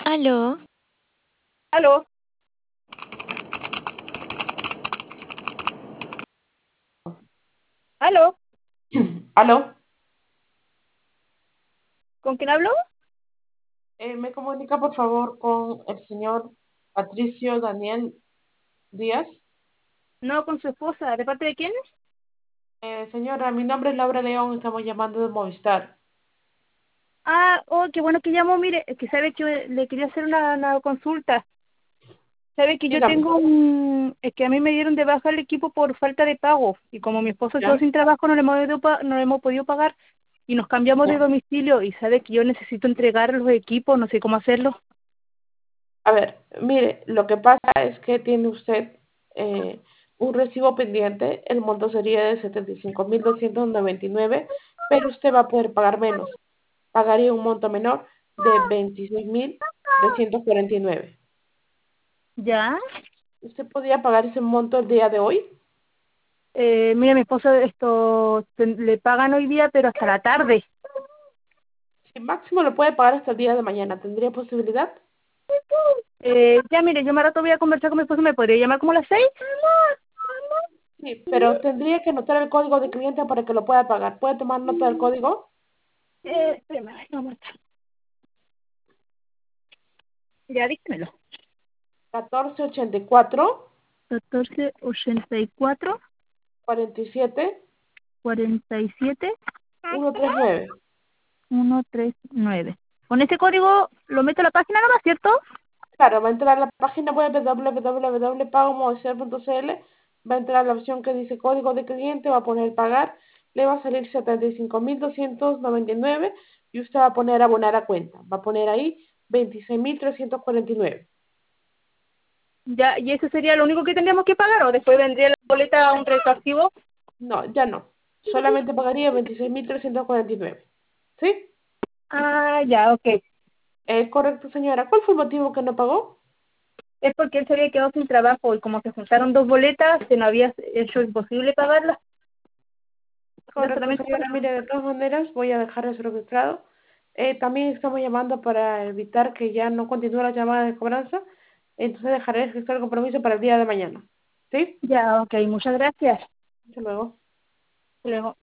Aló, Aló, aló, Aló, ¿con quién hablo? ¿me comunica por favor con el señor Patricio Daniel Díaz? No, con su esposa. ¿De parte de quién? Señora, mi nombre es Laura León, estamos llamando de Movistar. Oh, qué bueno que llamó. Mire, es que sabe que le quería hacer una consulta. Sabe que yo Dígame, tengo es que a mí me dieron de baja el equipo por falta de pago. Y como mi esposo quedó ¿ya? sin trabajo, no le hemos podido pagar. Y nos cambiamos de ¿Ya? domicilio. Y sabe que yo necesito entregar los equipos, no sé cómo hacerlo. A ver, mire, lo que pasa es que tiene usted eh, un recibo pendiente, el monto sería de 75.299, pero usted va a poder pagar menos. Pagaría un monto menor de 26.349. ¿Ya? ¿Usted podría pagar ese monto el día de hoy? Mire, mi esposo le pagan hoy día, pero hasta la tarde. Si máximo lo puede pagar hasta el día de mañana, ¿tendría posibilidad? Ya, mire, yo más rato voy a conversar con mi esposo. ¿Me podría llamar como a las 6? Sí, pero tendría que anotar el código de cliente para que lo pueda pagar. ¿Puede tomar nota del código? Espérame, ay, no, macho. Ya dímelo. 1484 1484 47 47 139. 139. Con ese código lo meto a la página nomás, ¿cierto? Claro, va a entrar a la página web www.pagomovistar.cl, va a entrar la opción que dice código de cliente, va a poner pagar, le va a salir 75.299 y usted va a poner abonar a cuenta. Va a poner ahí 26.349. Ya, y eso sería lo único que tendríamos que pagar, o después vendría la boleta a un retroactivo. No, ya no. Solamente pagaría 26.349. ¿Sí? Ya, ok. Correcto, señora. ¿Cuál fue el motivo que no pagó? Es porque él se había quedado sin trabajo y como se juntaron dos boletas, se nos había hecho imposible pagarlas. Era Correcto, solamente por señora. eso. Mire, de todas maneras, voy a dejar eso registrado. También estamos llamando para evitar que ya no continúe la llamada de cobranza. Entonces dejaré registrar el compromiso para el día de mañana. ¿Sí? Ya, ok, muchas gracias. Hasta luego. Hasta luego.